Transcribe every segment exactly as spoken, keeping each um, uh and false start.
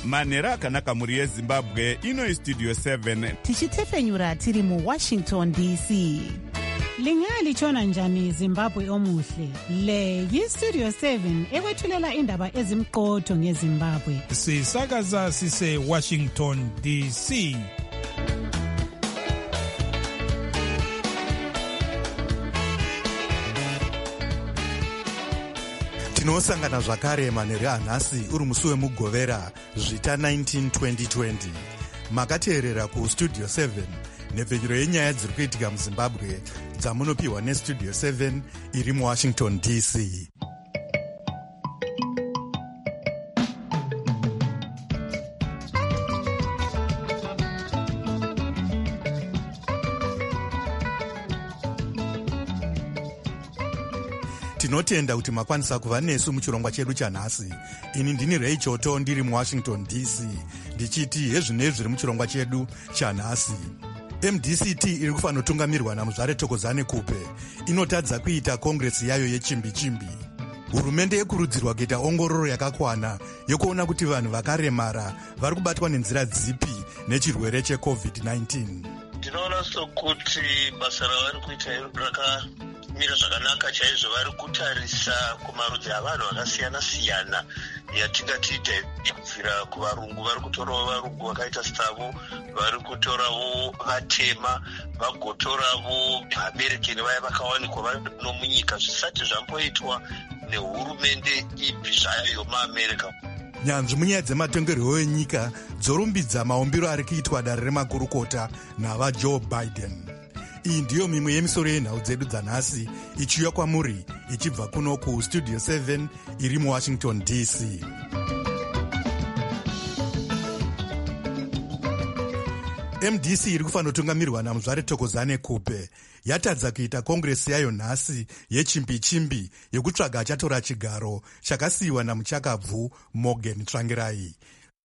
manhero akanaka mhuri yezimbabwe. Ino istudio seven tichitefenyura tiri muwashington D C. Lingalitshona njani Zimbabwe omuhle? Le yistudio seven ekwethulela indaba ezimqotho ngeZimbabwe. Sisakaza sise Washington D C. Tinosangana zvakare manhero anhasi uri musi wemugovera zvita nineteen twenty twenty. Makateerera kustudio seven nepfenyuro yenyaya dziri kuitika muZimbabwe dzamunopiwa nestudio seven iri muwashington D C. Tinotenda kuti makwanisa kuva nesu muchirongwa chedu chanhasi. Ini ndini Ray Choto ndiri muwashington D C ndichiti hezvinei zviri muchirongwa chedu chanhasi. M D C T iri kufanotungamirirwa naMuzvare Thokozani Kupe inotadza kuita kongresi yayo yechimbi-chimbi. Hurumende yekurudzirwa kuita ongororo yakakwana yokuona kuti vanhu vakaremara vari kubatwa nenzira dzipi nechirwere checovid nineteen. Ndinoona sokuti basa ravari kuita rakamira zvakanaka chaizvo. Vari kutarisa kumarudzi avanhu vakasiyana-siyana yatingati kubvira kuvarungu. Vari kutorawo varungu vakaita stavo, vari kutorawo vatema, vagotorawo vaAmerikani vaya vakawanikwa vano munyika zvisati zvamboitwa nehurumende ipi zvayo yomuAmerika. Nyanzvi munyaya dzematongerwo enyika dzorumbidza maumbiro ari kuitwa dare remakurukota navaJoe Biden. Iyi ndiyo mimwe yemisoro yenhau dzedu dzanhasi ichiuya kwamuri ichibva kuno kustudio seven iri muwashington D C. M D C iri kufanotungamirirwa naMuzvare Thokozani Kupe yatadza kuita kongresi yayo nhasi yechimbi-chimbi yekutsvaga achatora chigaro chakasiyiwa namuchakabvu Morgan Tsvangirai.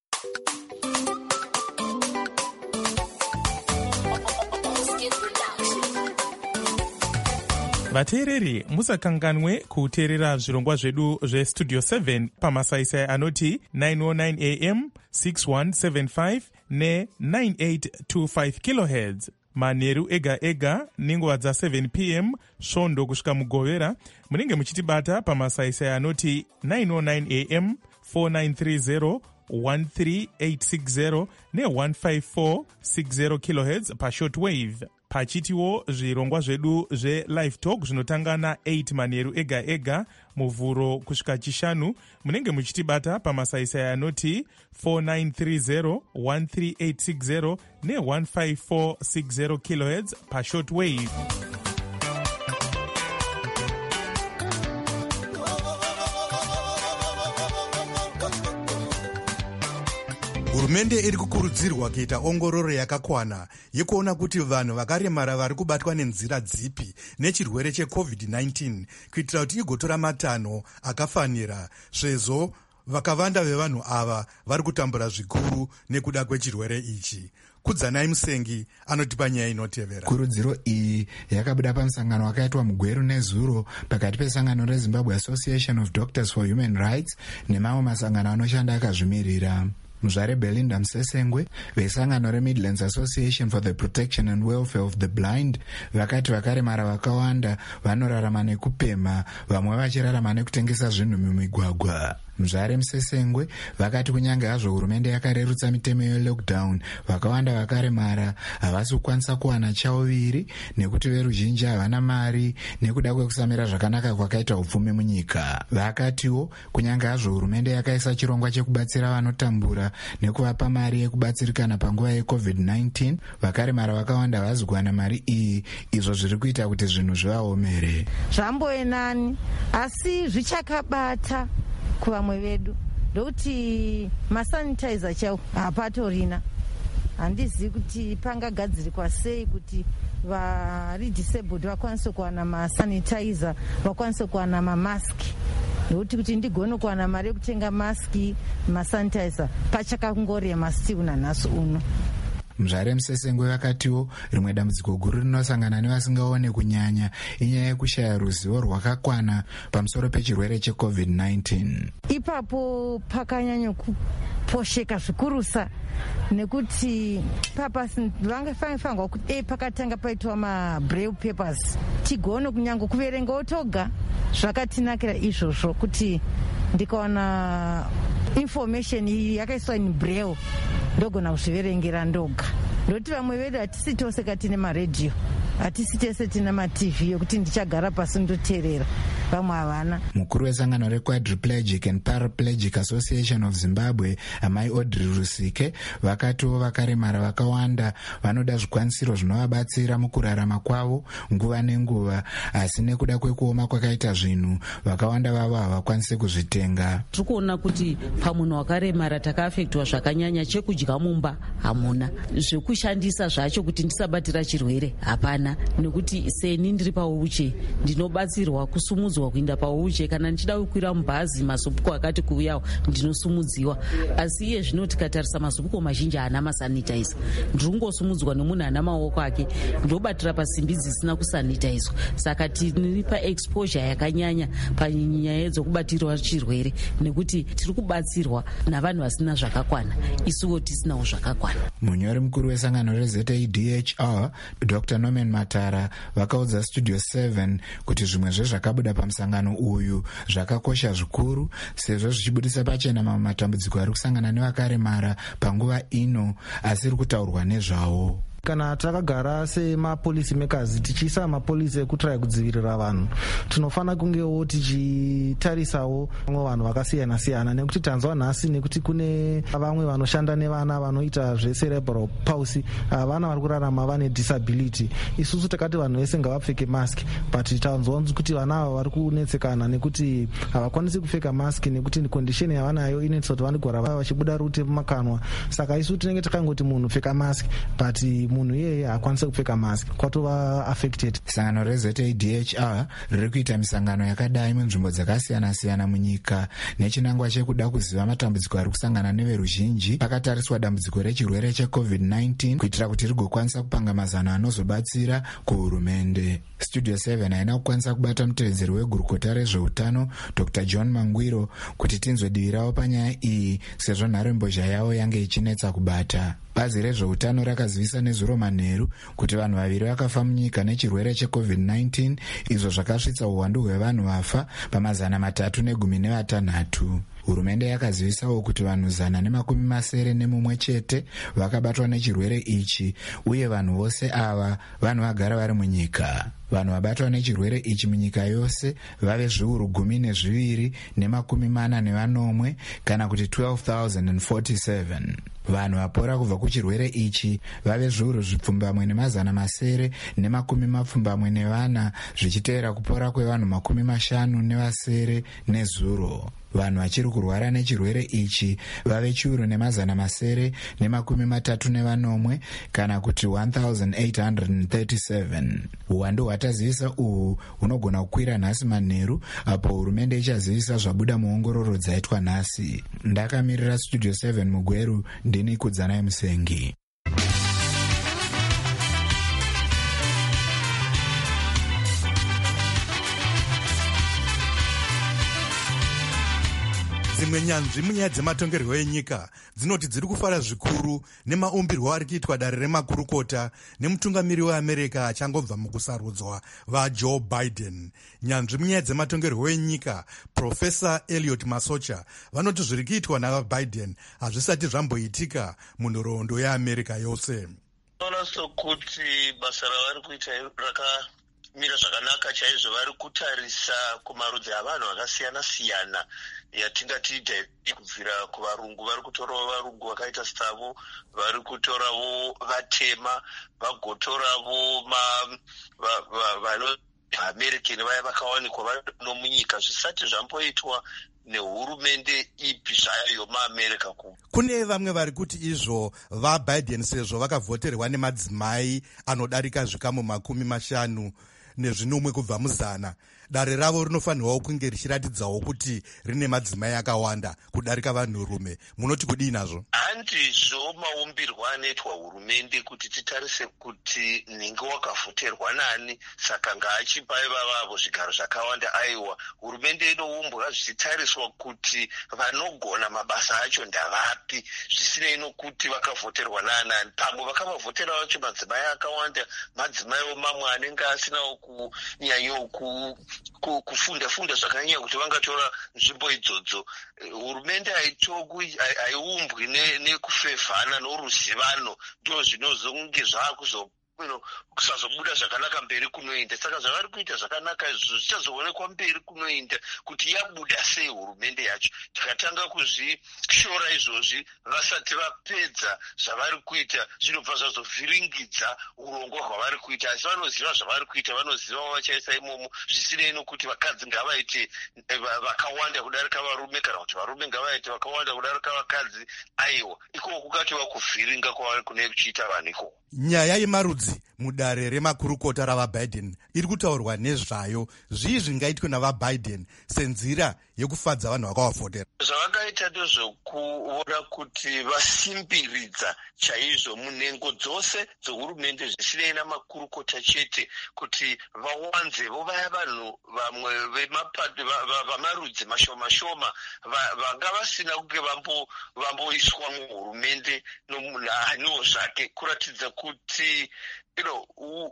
Vateereri, musakanganwe kuteerera zvirongwa zvedu zvestudio seven pamasaisai anoti nine oh nine A M, six one seven five ne nine eight two five kilohertz. Manheru ega ega nenguva dza seven P M svondo kusvika mugovera munenge muchitibata pamasaisai anoti nine oh nine A M, four nine three zero, one three eight six zero ne one five four six zero kilohertz pashortwave. Pachitiwo zvirongwa zvedu zve-live talk zvinotanga na eight manheru ega ega muvhuro kusvika chishanu munenge muchitibata pamasaisai anoti four nine three zero, one three eight six zero ne one five four six zero kilohertz pashortwave. Hurumende iri kukurudzirwa kuita ongororo yakakwana yekuona kuti vanhu vakaremara vari kubatwa nenzira dzipi nechirwere checovid nineteen kuitira kuti igotora matanho akafanira, sezvo vakawanda vevanhu ava vari kutambura zvikuru nekuda kwechirwere ichi. Kudzanai Musengi anotipa nyaya inotevera. Kurudziro iyi yakabuda pamusangano wakaitwa mugweru nezuro pakati pesangano reZimbabwe Association of Doctors for Human Rights nemamwe masangano anoshanda akazvimirira. Muzvare Belinda Msesengwe vesangano reMidlands Association for the Protection and Welfare of the Blind vakati vakaremara vakawanda vanorarama nekupema, vamwe vachirarama nekutengesa zvinhu mumigwagwa. Muzvare Msesengwe vakati kunyange hazvo hurumende yakarerutsa mitemo yelockdown, vakawanda vakaremara havasi kukwanisa kuwana chauviri nekuti veruzhinji havana mari nekuda kwekusamira zvakanaka kwakaita upfumi munyika. Vakatiwo kunyange hazvo hurumende yakaisa chirongwa chekubatsira vanotambura nekuvapa mari yekubatsirikana panguva yecovid nineteen, vakaremara vakawanda havazi kuwana mari iyi, izvo zviri kuita kuti zvinhu zvivaomere. Zvamboenani asi zvichakabata kuvamwe vedu ndokuti masanitizer chaiwo hapatorina. Handizivi kuti pangagadzirikwa sei kuti vari disabled vakwanise kuwana masanitizer, vakwanise kuwana mamaski. Ndokuti kuti ndigone kuwana mari yekutenga maski, masanitizer pachakangorema still nanhasi uno. Muzvare Msesengwe vakatiwo rimwe dambudziko guru rinosangana nevasingaone kunyanya inyaya yekushaya ruzivo rwakakwana pamusoro pechirwere checovid nineteen. Ipapo pakanyanya posheka zvikurusa nekuti papasi vangafangwa kuti e pakatanga paitwa mabraille papers tigone kunyange kuverengawo toga. Zvakatinakira izvozvo kuti ndikaona information yakaiswa in braille ndogona kuzviverengera ndoga. Ndokuti vamwe vedu hatisi tose katine maredhiyo, hatisi tese tina matv yokuti ndichagara pasi ndoteerera, vamwe havana. Mukuru wesangano requadriplegic and paraplegic association of Zimbabwe, amai Audrey Rusike, vakatiwo vakaremara vakawanda vanoda zvikwanisiro zvinovabatsira mukurarama kwavo nguva nenguva, asi nekuda kwekuoma kwakaita zvinhu vakawanda vavo havakwanisi kuzvitenga. Tiri kuona kuti pamunhu wakaremara takaafektwa zvakanyanya. Chekudya mumba hamuna, zvekushandisa zvacho kuti ndisabatira chirwere hapana, nekuti seni ndiri pauche ndinobatsirwa kusumudzwa kuenda pauche. Kana ndichida kukwira mubhazi mazopuko akati kuuyawo ndinosumudziwa, asi iye zvino tikatarisa mazopuko mazhinji haana masanitizer. Ndiri kungosumudzwa nomunhu ana maoko ake, ndobatira pasimbi dzisina kusanitizwa. Saka tiri paexposure yakanyanya panyaya dzokubatirwa chirwere, nekuti tiri kubatsirwa navanhu vasina zvakakwana, isuwo tisinawo zvakakwana. Munyori mukuru wesangano reZ A D H R Doctor Norman Matara vakaudza Studio seven kuti zvimwe zvezvakabuda pamusangano uyu zvakakosha zvikuru, sezvo zvichibudisa pachena mamwe matambudziko ari kusangana nevakaremara panguva ino, asiri kutaurwa nezvawo. Kana takagara semapolisi makers tichiisa mapolisi ekutraya kudzivirira vanhu, tinofana kungewo tichitarisawo vamwe vanhu vakasiyana siyana, nekuti tanzwa nhasi nekuti kune vamwe vanoshanda nevana vanoita zvecerebral palsy, vana vari kurarama vane disability. Isusu takati vanhu vese ngavapfeke mask, but tanzwa kuti vana ava vari kunetsekana nekuti havakwanisi kupfeka mask nekuti condition yavanayo inoita kuti vanogora vachibuda rute mumakanwa. Saka isu tinenge takangoti munhu pfeka mask, but munhu iyeye haakwanisi kupfeka mask, kwatova affected. Sangano reZ A D H R riri kuita misangano yakadai munzvimbo dzakasiyana siyana munyika nechinangwa chekuda kuziva matambudziko ari kusangana neveruzhinji pakatariswa dambudziko rechirwere checovid nineteen kuitira kuti rigokwanisa kupanga mazano anozobatsira kuhurumende. Studio seven haina kukwanisa kubata mutevedzeri wegurukota rezveutano Doctor John Mangwiro kuti tinzwe divi ravo panyaya iyi, sezvo nharembozha yavo yange ichinetsa kubata. Bazi rezveutano rakazivisa nezuro manheru kuti vanhu vaviri vakafa munyika nechirwere checovid nineteen, izvo zvakasvitsa uwandu hwevanhu vafa pamazana matatu negumi nevatanhatu. Hurumende yakazivisawo kuti vanhu zana nemakumi masere nemumwe chete vakabatwa nechirwere ichi, uye vanhu vose ava vanhu vagara vari munyika. Vanhu vabatwa nechirwere ichi munyika yose vave zviuru gumi nezviviri nemakumi mana nevanomwe, kana kuti twelve thousand forty-seven. Vanhu vapora kubva kuchirwere ichi vave zviuru zvipfumbamwe nemazana masere nemakumi mapfumbamwe nevana, zvichiteera kupora kwevanhu makumi mashanu nevasere nezuro. Vanhu vachiri kurwara nechirwere ichi vave chiuru nemazana masere nemakumi matatu nevanomwe, kana kuti one thousand eight hundred thirty-seven. Uwandu hwatazivisa uhu hunogona kukwira nhasi manheru, apo hurumende ichazivisa zvabuda muongororo dzaitwa nhasi. Ndakamirira Studio seven mugweru, ndini Kudzanai Musengi. Dzimwe nyanzvi munyaya dzematongerwo enyika dzinoti dziri kufara zvikuru nemaumbirwo ari kuitwa dare remakurukota nemutungamiri weAmerica achangobva mukusarudzwa vaJoe Biden. Nyanzvi munyaya dzematongerwo enyika Profesa Elliot Masocha vanoti zviri kuitwa navaBiden hazvisati zvamboitika munhoroondo yeAmerica yose. Ona sokuti basa ravari kuita rakamira zvakanaka chaizvo. Vari kutarisa kumarudzi avanhu vakasiyana siyana yatingati kubvira kuvarungu. Vari kutorawo varungu vakaita stavo, vari kutorawo vatema, vagotorawo vaAmerican vaya vakawanikwa vano munyika zvisati zvamboitwa nehurumende ipi zvayo yomuAmerica. Kune vamwe vari kuti izvo vaBiden sezvo vakavhoterwa nemadzimai anodarika zvikamu makumi mashanu nezvinomwe kubva muzana, dare ravo rinofanirwawo kunge richiratidzawo kuti rine madzimai akawanda kudarika vanhurume. Munoti kudii nazvo? Hani handizvo maumbirwa anoitwa hurumende kuti titarise kuti nhinge wakavhoterwa nani saka ngaachipa ivavavo zvigaro zvakawanda. Aiwa, hurumende inoumbwa zvichitariswa kuti vanogona mabasa acho ndavapi, zvisinei nokuti vakavhoterwa naanani. Pamwe vakavavhotera vacho madzimai akawanda, madzimaiwo mamwe anenge asinawo kunyanyawo kufunda funda zvakanyanya kuti vangatora nzvimbo idzodzo. Hurumende haiumbwi nekufevhana noruzivano, ndo zvinozonge zvaakuzo kusazobuda zvakanaka mberi kunoenda. Saka zvavari kuita zvakanaka izvo zvichazoonekwa mberi kunoenda kuti yabuda sei hurumende yacho. Tikatanga kuzvishora izvozvi vasati vapedza zvavari kuita, zvinobva zvazovhiringidza urongwa hwavari kuita. Asi vanoziva zvavari kuita, vanoziva vachaisa imomo, zvisinei nokuti vakadzi ngavaite vakawanda kudarika varume kana kuti varume ngavaite vakawanda kudarika vakadzi. Aiwa, ikoko kukatova kuvhiringa kwavari kune kuchiita vanhu ikoko. Nyaya yemarudzi mudare remakurukota ravaBiden iri kutaurwa nezvayo. Zvii zvingaitwe navaBiden senzira yekufadza vanhu vakavafotera? Zvavakaita ndezvokuona kuti vasimbiridza chaizvo munhengo dzose dzehurumende, zvisinei namakurukota chete, kuti vawanzevo vaya vanhu vamwe vamarudzi mashoma mashoma vanga vasina kunge vamboiswa muhurumende nomunhaniwo zvake, kuratidza kuti you know,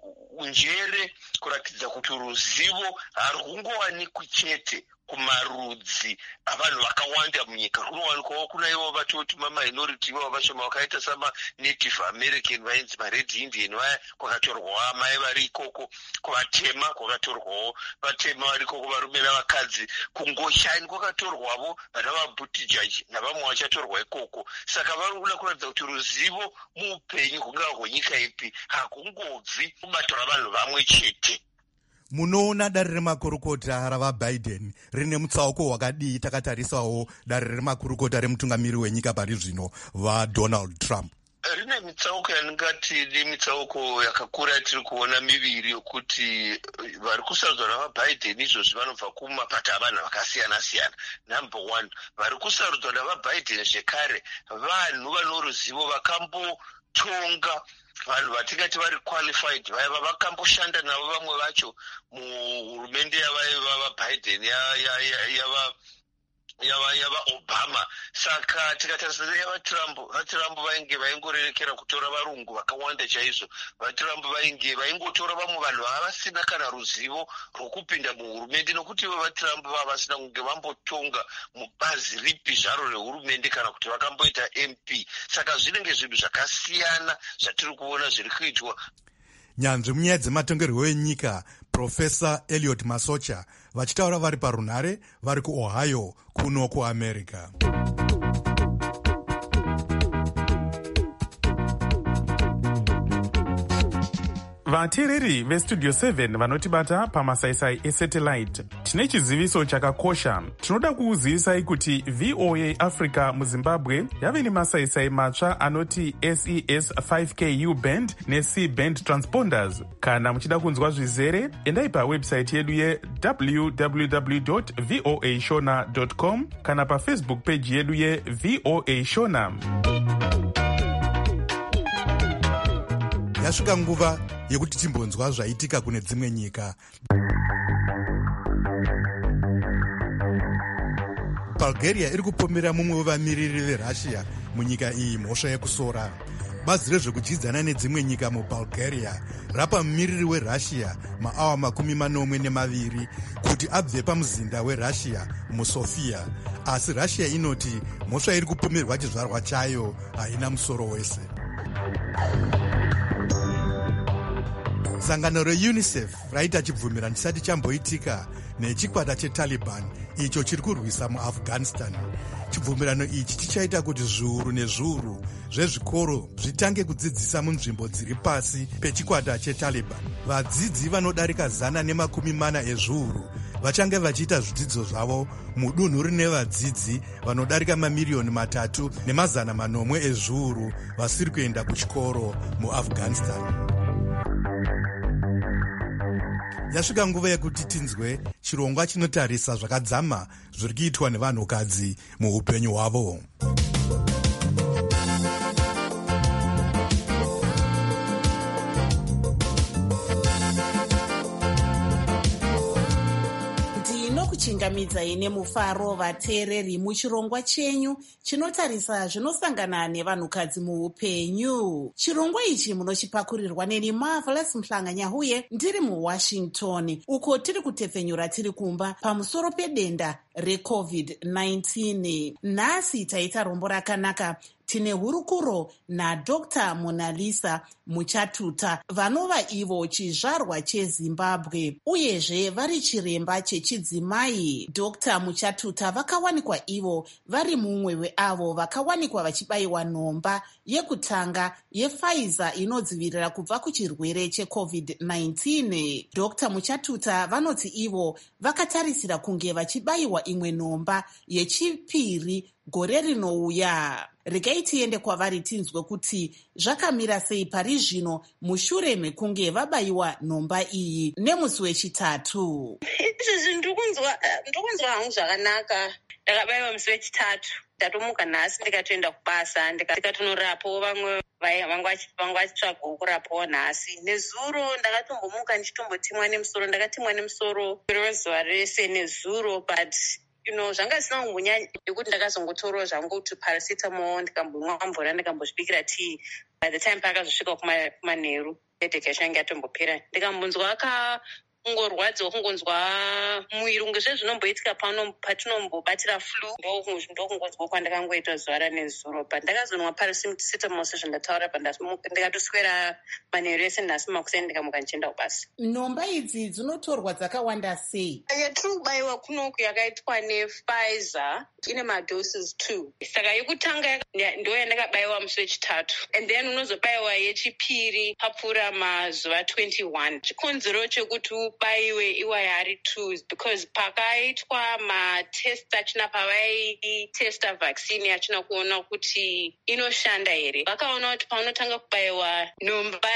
unjere, kuratidza kuti ruzivo harungowanikwi chete kumarudzi avanhu vakawanda munyika. Kunowanikwawo kuna ivo vatoti maminority ivo vashoma vakaita samaNative American vainzi maRed Indian vaya, kwakatorwawo amai vari ikoko. Kuvatema kwakatorwawo vatema vari ikoko, varume navakadzi. Kungoshani kwakatorwavo vana vaButtigieg navamwe vachatorwa ikoko. Saka vari kuda kuratidza kuti ruzivo muupenyu hungava hwenyika ipi hakungobvi kubato ravanhu vamwe chete. Munoona dare remakurukota ravaBiden rine mutsauko wakadii takatarisawo dare remakurukota remutungamiri wenyika pari zvino vaDonald Trump? Rine mitsauko yaningati nemitsauko yakakura tiri kuona miviri yokuti vari kusarudzwa navaBiden izvozvi vanobva kumapato avanhu vakasiyana siyana. Number one, vari kusarudzwa navaBiden zvekare vanhu vano ruzivo vakambotonga, vanhu vatingati vari qualified, vaiva vakamboshanda navo vamwe vacho muhurumende yavaiva vaBiden yava yava yava Obama. Saka tikatarisa yavaTrump, vaTrump vainge vaingorerekera kutora varungu vakawanda chaizvo. VaTrump vainge vaingotora vamwe vanhu vavasina kana ruzivo rwokupinda muhurumende, nokuti ivo vaTrump vava vasina kunge vambotonga mubazi ripi zvaro rehurumende kana kuti vakamboita M P. Saka zvinenge zvinhu zvakasiyana zvatiri kuona zviri kuitwa. Nyanzvi munyaya dzematongerwo enyika Profesa Elliot Masocha vachitaura vari parunhare vari kuOhio kuno kuAmerica. vateereri vestudio seven vanotibata pamasaisai esatellite, tine chiziviso chakakosha. Tinoda kuuzivisai kuti V O A Africa muZimbabwe yave nemasaisai matsva anoti S E S five K U band neC band transponders. Kana muchida kunzwa zvizere, endai pawebsite yedu ye w w w dot voa shona dot com kana pafacebook page yedu ye V O A Shona. Yasvika nguva yekuti timbonzwa zvaitika kune dzimwe nyika. Bulgaria iri kupomera mumwe wevamiriri veRussia munyika iyi mhosva yekusora. Bazi rezvekudyidzana nedzimwe nyika muBulgaria rapa mumiriri weRussia maawa makumi manomwe nemaviri kuti abve pamuzinda weRussia muSofia, asi Russia inoti mhosva iri kupomerwa chizvarwa chayo haina musoro wese. Sangano reUNICEF raita chibvumirano chisati chamboitika nechikwata cheTaliban icho chiri kurwisa muAfghanistan. Chibvumirano ichi chichaita kuti zviuru nezviuru zvezvikoro zvitange kudzidzisa munzvimbo dziri pasi pechikwata cheTaliban. Vadzidzi vanodarika zana nemakumi mana ezviuru vachange vachiita zvidzidzo zvavo mudunhu rine vadzidzi vanodarika mamiriyoni matatu nemazana manomwe ezviuru vasiri kuenda kuchikoro muAfghanistan. Yasvika nguva yekuti tinzwe chirongwa chinotarisa zvakadzama zviri kuitwa nevanhukadzi muupenyu hwavo. kuchingamidzai nemufaro vateereri muchirongwa chenyu chinotarisa zvinosangana nevanhukadzi muupenyu. Chirongwa ichi munochipakurirwa neni Marvelous Mhlanganyahuye ndiri muWashington, uko tiri kutepfenyura tiri kumba pamusoro pedenda recovid nineteen. Nhasi taita rombo rakanaka. Tine hurukuro naDr Monalisa Muchatuta, vanova ivo chizvarwa cheZimbabwe, uyezve vari chiremba chechidzimai. Dr Muchatuta vakawanikwa ivo vari mumwe weavo vakawanikwa vachibayiwa nhomba yekutanga yePfizer inodzivirira kubva kuchirwere checovid nineteen. Dr Muchatuta vanoti ivo vakatarisira kunge vachibayiwa imwe nhomba yechipiri gore rinouya. Regai tiende kwavari tinzwe kuti zvakamira sei pari zvino mushure mekunge vabayiwa nhomba iyi nemusi wechitatu. Izvezvi ndikunzwa ndikunzwa hangu zvakanaka. Ndakabayiwa musi wechitatu, ndatomuka nhasi ndikatoenda kubasa ndikatonorapawo vamwe vanga vachitsvagawo kurapawo nhasi. Nezuro ndakatombomuka ndichitombotimwa nemusoro, ndakatimwa nemusoro zuva rese nezuro, but you know, zvanga zvisina kumbonya nekuti ndakazongotorawo zvangu kuti paracetamol ndikambomwa mvura ndikambozvibikira tea. By the time pakazosvika kumanheru headache yacho yange yatombopera, ndikambonzwa ka kungorwadziwa kungonzwa muviri kunge zvezvinomboitika pano patinombobatira flu, ndokungonzwa kwandakangoita zuva ranezuro. But ndakazonwa paracetamol sezvandataura ndikatoswera manheru ese nhasi makuseni ndikamuka ndichienda kubasa. Nhomba idzi dzinotorwa dzakawanda sei? Yatiri kubayiwa kunoku yakaitwa nePfizer ine madoses two. Saka yekutanga ndo yandakabayiwa musi wechitatu, and then unozobayiwa yechipiri papfuura mazuva twenty-one. Chikonzero chekuti ubayiwe iwa yari two because pakaitwa matest achina pavaitesta vaccine achina kuona kuti inoshanda here. Vakaona kuti paunotanga kubayiwa nhomba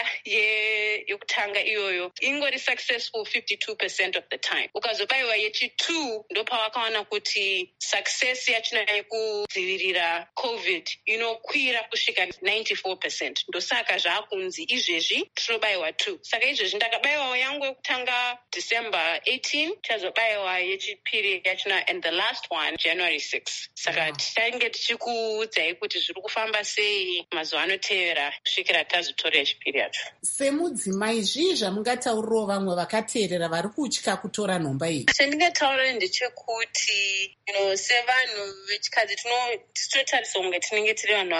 yekutanga iyoyo ingori successful fifty-two percent of the time. Ukazobayiwa yechi-two ndo pavakaona kuti success yachina yekudzivirira covid inokwira kusvika ninety-four percent. Ndosaka zvaakunzi izvezvi tinobayiwa two. Saka izvezvi ndakabayiwawo yangu yekutanga December eighteenth, chazobayiwa yechipiri yachina, and the last one January sixth. Saka tichainge tichikuudzai kuti zviri kufamba sei mazuva anotevera kusvikira tazotora yechipiri yacho. Semudzimai, zvii zvamungataurirawo vamwe vakateerera vari kutya kutora nhomba iyi? Chandingataura ndechekuti you know, sevanhu vechikadzi tinotarisa kunge tinenge tiri vanhu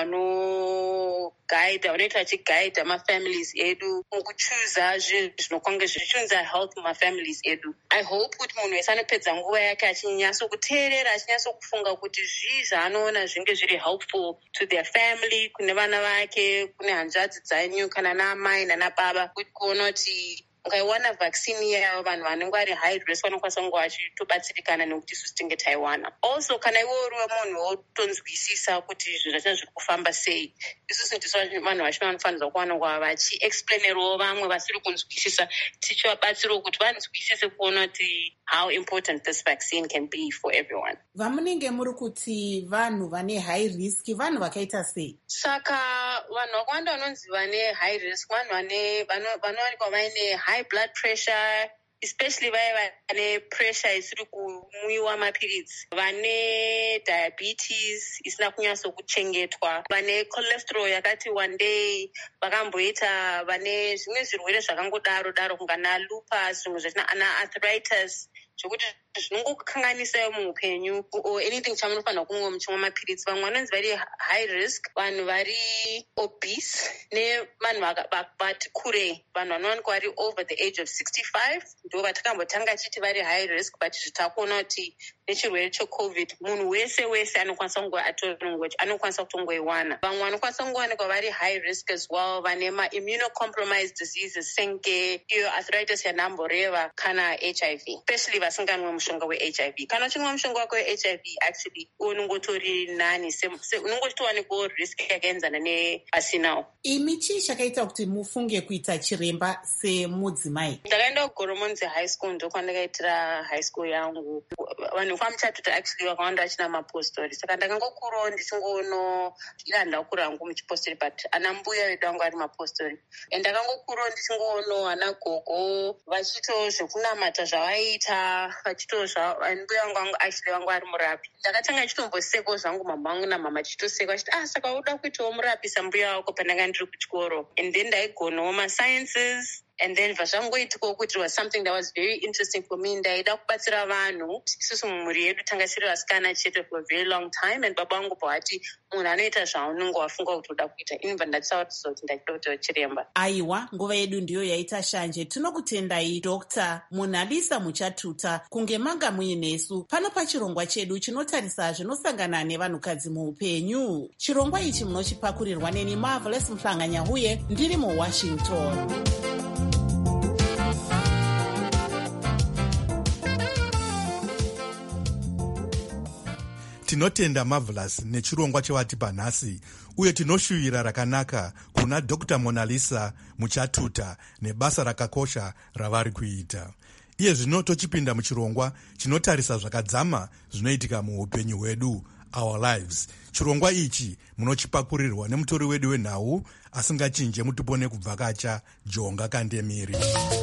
vanogaidha vanoita vachigaidha mafamilies edu mukuchuza zvinhu zvinokonge zvichiunza health mumafamilies edu. I hope kuti munhu wese anopedza nguva yake achinyatsokuteerera achinyatsokufunga kuti zvii zvaanoona zvinge zviri helpful to their family, kune vana vake, kune hanzvadzi dzanyu kana naamai nanababa, kuti kuona kuti ukaiwana vaccine yayo vanhu vanenge vari high risk vanokwanisa kunge vachitobatsirikana nekuti isusu tinge taiwana. Also kana iwe uriwe munhu wotonzwisisa kuti zvinhu zvacho zviri kufamba sei, isusu ndiso vanhu vachino vanofanirwa kuwana nguva vachiexplainerawo vamwe vasiri kunzwisisa, tichivabatsirawo kuti vanzwisise kuona kuti how important this vaccine can be for everyone. Vamunenge muri kuti vanhu vane high risk vanhu vakaita sei? Saka vanhu vakawanda vanonzi vane high risk vanhu vanowanikwa vaine high blood pressure, especially vaya vane pressure isiri kumwiwa mapiritsi, vane diabetes isina kunyatsokuchengetwa, vane cholesterol yakati wandei, vakamboita vane zvimwe zvirwere zvakangodaro daro kungana lupus, zvimwe zvatina ana arthritis, zvokuti zvinongokanganisai muupenyu or anything chamunofanira kumwa muchimwa mapiritsi. Vamwe vanonzi vari high risk vanhu vari obese nevanhu vati kurei, vanhu vanowanikwa vari over the age of sixty-five ndo vatakambotanga chiti vari high risk, but zvitakuona kuti nechirwere checovid munhu wese wese anokwanisa kunge atorongochi anokwanisa kutongoiwana. Vamwe vanokwanisa kungowanikwa vari high risk as well vane ma-immunocompromised diseases senge iyo arthritis yanamboreva kana H I V, especially vasinganwe mushonga we-H I V. Kana uchinwa mushonga wako we-H I V actually unongotori nani, unongochitowanikwawo risk yakaenzana neasinawo. Imi chii chakaita kuti mufunge kuita chiremba semudzimai? Ndakaenda kugoromonzi high school ndo kwandakaitira high school yangu. Vanhu pamuchatuta actually vakawanda vachina mapostori, saka ndakangokurawo ndichingono ila ndakura hangu muchipostori but ana mbuya vedu vangu vari mapostori, and ndakangokurawo ndichingono ana gogo vachito zvekunamata zvavaita vachito mbuya vangu vangu actually vangu vari murapi. Ndakatanga chitomboseko zvangu mama vangu namama chitoseka achiti ah saka uda kuitawo murapi sambuya wako pandanga ndiri kuchikoro, and then ndaigonawo masciences. And then vazvangoitiko kuti was something that was very interesting for me. Ndaida kubatsira vanhu. Isusu mumhuri yedu tanga tiri vasikana chete for a very long time, and baba vangu pawati munhu anoita zvaunenge wafunga kuti uda kuita, inibva ndatisaura kuti ndachida kuita chiremba. Aiwa, nguva yedu ndiyo yaita shanje. Tinokutendai Doctor Monalisa Muchatuta kunge manga muinesu pano pachirongwa chedu chinotarisa zvinosangana nevanhukadzi muupenyu. Chirongwa ichi munochipakurirwa neni Marvelous Mhlanganyahuye ndiri muWashington. Tinotenda Marvelous nechirongwa chewatipa nhasi, uye tinoshuvira rakanaka kuna Doctor Monalisa Muchatuta nebasa rakakosha ravari kuita. Iye zvino tochipinda muchirongwa chinotarisa zvakadzama zvinoitika muupenyu hwedu, our lives. Chirongwa ichi munochipakurirwa nemutori wedu wenhau asingachinje mutipone kubvakacha Jonga Kandemiri.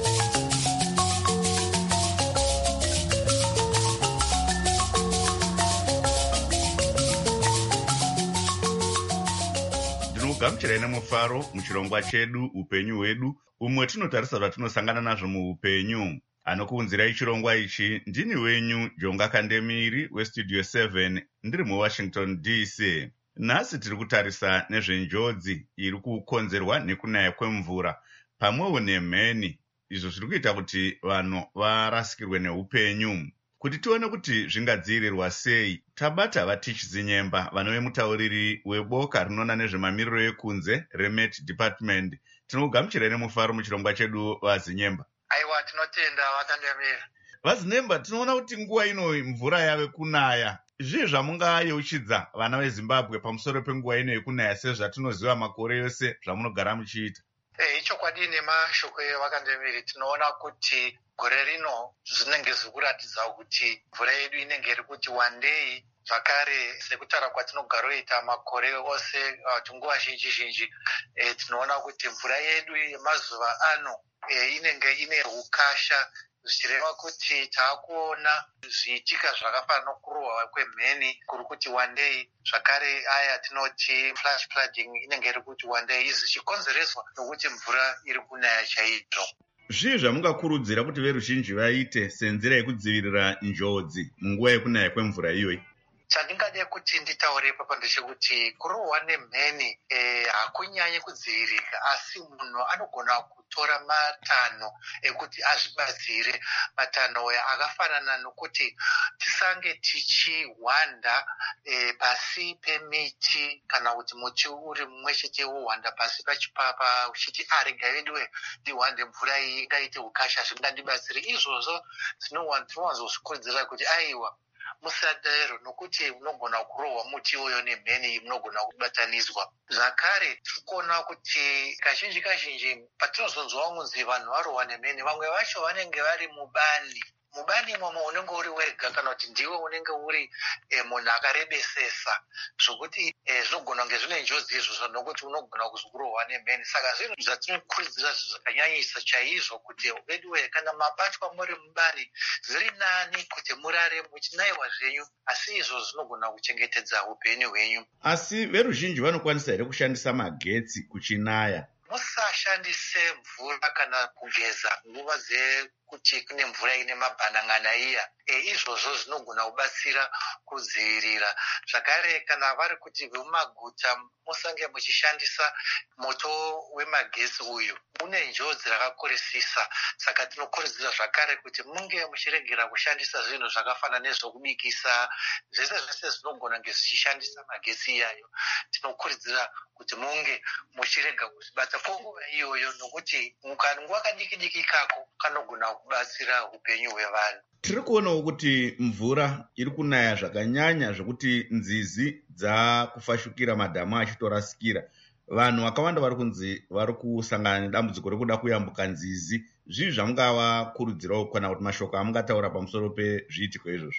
gamuchirai nemufaro muchirongwa chedu upenyu hwedu, umwe tinotarisa zvatinosangana nazvo muupenyu. Anokuunzirai chirongwa ichi ndini wenyu Jonga Kandemiri westudio seven ndiri muWashington D C. Nhasi tiri kutarisa nezvenjodzi iri kukonzerwa nekunaya kwemvura pamwewo nemheni, izvo zviri kuita kuti vanhu varasikirwe neupenyu. Kuti tione kuti zvingadzivirirwa sei, tabata vatichizinyemba vanove mutauriri weboka rinoona nezvemamiriro ekunze reMet Department. Tinokugamuchirai nemufaro muchirongwa chedu vazinyemba. Aiwa, tinotenda Vakandemiri. Vazinyemba, tinoona kuti nguva ino mvura yave kunaya. Zvii zvamungayeuchidza vana veZimbabwe pamusoro penguva ino yekunaya sezvatinoziva makore yose zvamunogara muchiita? Eh, ichokwadi nemashoko eVakandemiri, tinoona kuti gore rino zvinenge zvikuratidza kuti mvura yedu inenge iri kuti one day, zvakare sekutaura kwatinogaroita makore ose tinguva zhinji zhinji, e, tinoona kuti mvura yedu yemazuva ano e, inenge ine ukasha, zvichireva kuti taakuona zviitika zvakafanana nokurohwa kwemheni kuri kuti one day, zvakare aya tinoti flash flooding inenge iri kuti one day, izvi zvichikonzereswa nokuti mvura iri kunaya chaizvo. Zvii zvamungakurudzira kuti veruzhinji vaite senzira yekudzivirira njodzi munguva yekunaya kwemvura iyoyi? Chandingade kuti nditaure papa ndechekuti kurohwa nemheni e, hakunyanyi kudzivirika, asi munhu anogona kutora matanho ekuti azvibatsire. Matanho aya akafanana nokuti tisange tichihwanda e, pasi pemiti, kana kuti muti uri mumwe chete wohwanda pasi pachipapa uchiti arega veduwe ndihwande mvura iyi ingaite ukasha zvingandibatsire. Izvozvo tinowanzozvikurudzira kuti aiwa musadaro, nokuti munogona kurohwa muti uyo nemheni munogona kubataniswa. Zvakare tirikuona kuti kazhinji kazhinji patinozonzwa kunzi vanhu varohwa nemheni, vamwe vacho vanenge vari mubani mubani imomo unenge uri wega, kana kuti ndiwe unenge uri e, munhu akarebesesa, zvokuti e, zvinogona kunge zvine njodzi izvozvo, nokuti unogona kuzokurohwa nemheni. Saka zvinhu zvatinokurudzira zvakanyanyisa chaizvo kuti veduwe kana mabatwa muri mubani, zviri nani kuti murare muchinaiwa zvenyu, asi izvo zvinogona kuchengetedza upenyu hwenyu. Asi veruzhinji vanokwanisa here kushandisa magetsi kuchinaya? Musashandise mvura kana kugeza nguva dzekuti kune mvura ine mabhanang'ana iya. E, izvozvo zvinogona kubatsira kudzivirira. Zvakare kana vari kuti vemumaguta musange muchishandisa moto wemagetsi uyu, une njodzi rakakurisisa. Saka tinokurudzira zvakare kuti munge muchiregera kushandisa zvinhu zvakafanana nezvokubikisa, zvese zvese zvinogona kunge zvichishandisa magetsi iyayo. Tinokurudzira kuti munge muchirega kuzvibata kwenguva iyoyo, nokuti mukanguva kadiki diki kako kanogona kubatsira upenyu hwevanhu. Tiri kuonawo kuti mvura iri kunaya zvakanyanya zvokuti nzizi dzakufashukira, madhamu achitorasikira. Vanhu vakawanda vari kunzi vari kusangana nedambudziko rekuda kuyambuka nzizi. Zvii zvamungavakurudzirawo kana kuti mashoko amungataura pamusoro pezviitiko izvozvo?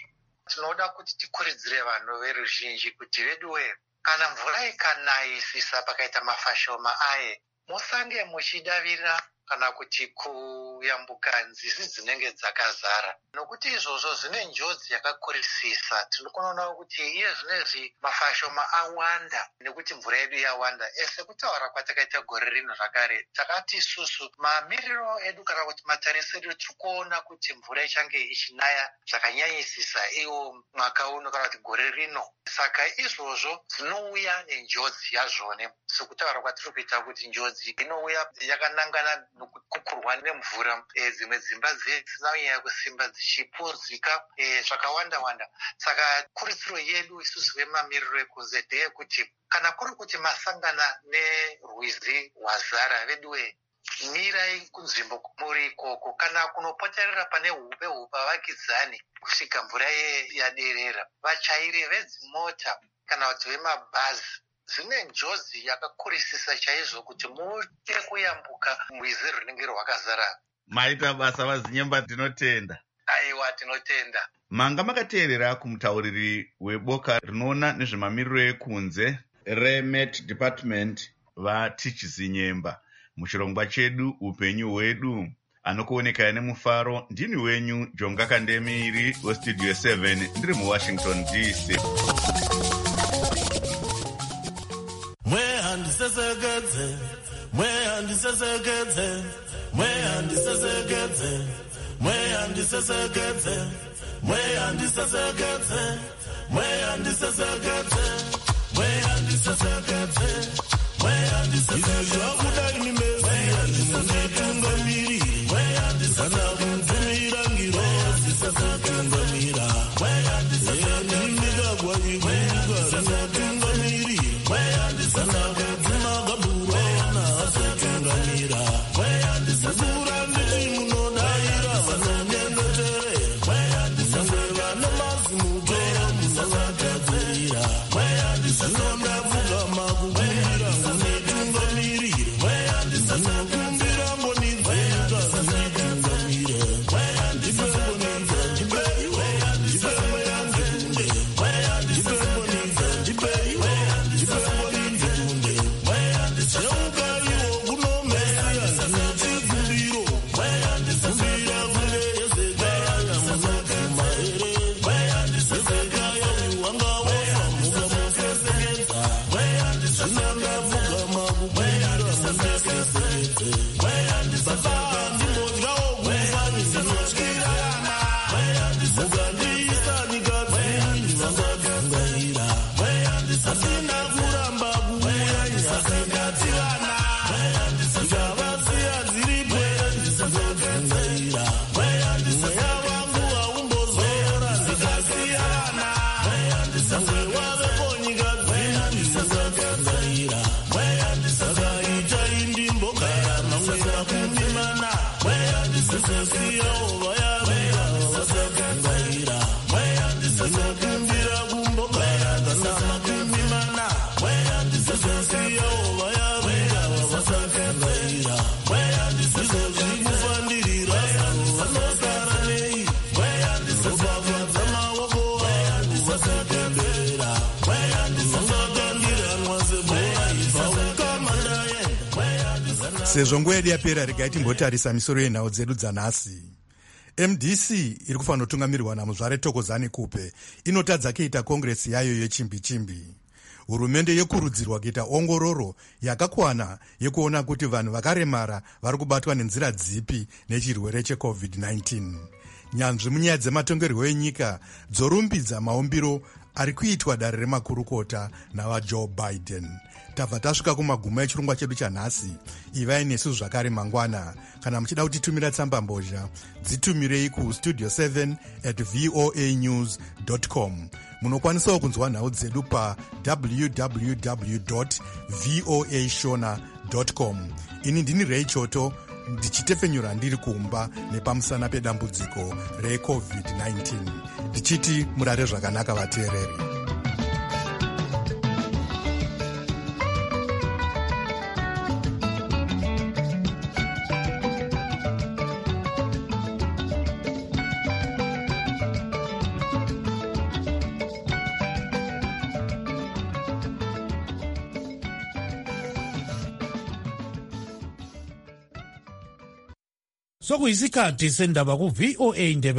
tinoda kuti tikurudzire vanhu veruzhinji kuti veduwe, kana mvura ikanayisisa pakaita mafashoma aye, musange muchidavira kana kuti kuyambuka nzizi dzinenge dzakazara, nokuti izvozvo zvine njodzi yakakurisisa. Tinokonawo kuti iye zvinezvi mafashoma awanda nekuti mvura yedu yawanda. Ese kutaura kwatakaita gore rino zvakare, takati isusu mamiriro edu kana kuti matarisiro tiri kuona kuti mvura ichange ichinaya zvakanyanyisisa iwo mwaka uno kana kuti gore rino. Saka izvozvo zvinouya nenjodzi yazvone, sekutaura kwatiri kuita kuti njodzi inouya yakanangana kukurwa nemvura. E, dzimwe dzimba dzinonyanya kusimba dzichipuruzika e, zvakawanda wanda. Saka kurudziro yedu isusu vemamiriro ekunze ndeyekuti kana kuri kuti masangana nerwizi wazara, veduwe mirai kunzvimbo kumuri ikoko, kana kunopoterera pane hupe hupa vakidzani kusvika mvura yaderera. Vachairi vedzimota kana kuti vemabhazi zvine njodzi yakakurisisa chaizvo kuti muite kuyambuka rwizi runenge rwakazara. Maita basa vazinyemba, tinotenda. Aiwa, tinotenda. Manga makateerera kumutauriri weboka rinoona nezvemamiriro ekunze reMet Department vaTichizinyemba muchirongwa chedu upenyu hwedu. Anokuonekaya nemufaro ndini wenyu Jonga Kandemiri westudio seven ndiri muWashington D C. Mwehandisesekedze, mwehandisesekedze, mwehandisesekedze, mwehandisesekedze, mwehandisesekedze, mwehandisesekedze, mwehandisesekedze, mwehandisesekedze. Zvakudai nimezi handinotungamiri, kana kunzumira ngiro zisasatungamira, nimigagwa iguga rinotungamiri, kana kadzima kabura nasotungamira, kura nditi munodaira vanonyengetere, nyangwe vana mazimutoro munovatadzirira, zvinondapfugama kukumbira ngonitungamirire, ndinokumbira ngonidzika zinitungamire, ndipembonidza ndipeiwe, ndipembe yandikunde, ndipembonidza ndipeiwe, ndipembonidza kunde, cheukaiwo kunomesiya ndinochikumbiro, kumbira kunge yezekaya munoguma here, yezekaya wanga wafa mukamufesekedza, zvinondapfugama kukumbira munesesekedze, baba ndimbodyawo kufani ndinotyira vana, mukandiisa nikadzini vangadungaira, asina kuramba kuuya nyasingati vana, ndikavasiya dziripo ndizodungaira, mweya vangu haumbozora ndikasiya vana, sangwe wavepo nyika dzino ndizodungaira, sakaita indimbogara mamwe makumi mana, ndizosiyawo vayavira vasadungaira, ndinokumbira kumbogara kana makumi mana, ndizosiyawo vayavira vasadungaira, ndizozvikufandirira vanosara nei, ndizobvafadza maoko vangu vasademberera, ndinosakandiranwa sebhora ibva ukama ndaenda. Sezvo nguva yedu yapera, regai timbotarisa misoro yenhau dzedu dzanhasi. M D C iri kufanira kutungamirwa namuzvare Thokozani Kupe inotadza kuita kongresi yayo yechimbi-chimbi. Hurumende yekurudzirwa kuita ongororo yakakwana yekuona kuti vanhu vakaremara vari kubatwa nenzira dzipi nechirwere checovid nineteen. Nyanzvi munyaya dzematongerwo enyika dzorumbidza maumbiro ari kuitwa dare remakurukota navaJoe Biden. Tabva tasvika kumaguma echirongwa chedu chanhasi. Ivai nesu zvakare mangwana. Kana muchida kutitumira tsamba mbozha, dzitumirei kustudio seven at voa news dot com. Munokwanisawo kunzwa nhau dzedu pa w w w dot voa shona dot com. Ini ndini Ray Choto, ndichitefenyura ndiri kumba nepamusana pedambudziko recovid nineteen. Ndichiti murare zvakanaka vateereri. sokuyisikhathi sendaba ku-V O A Indebe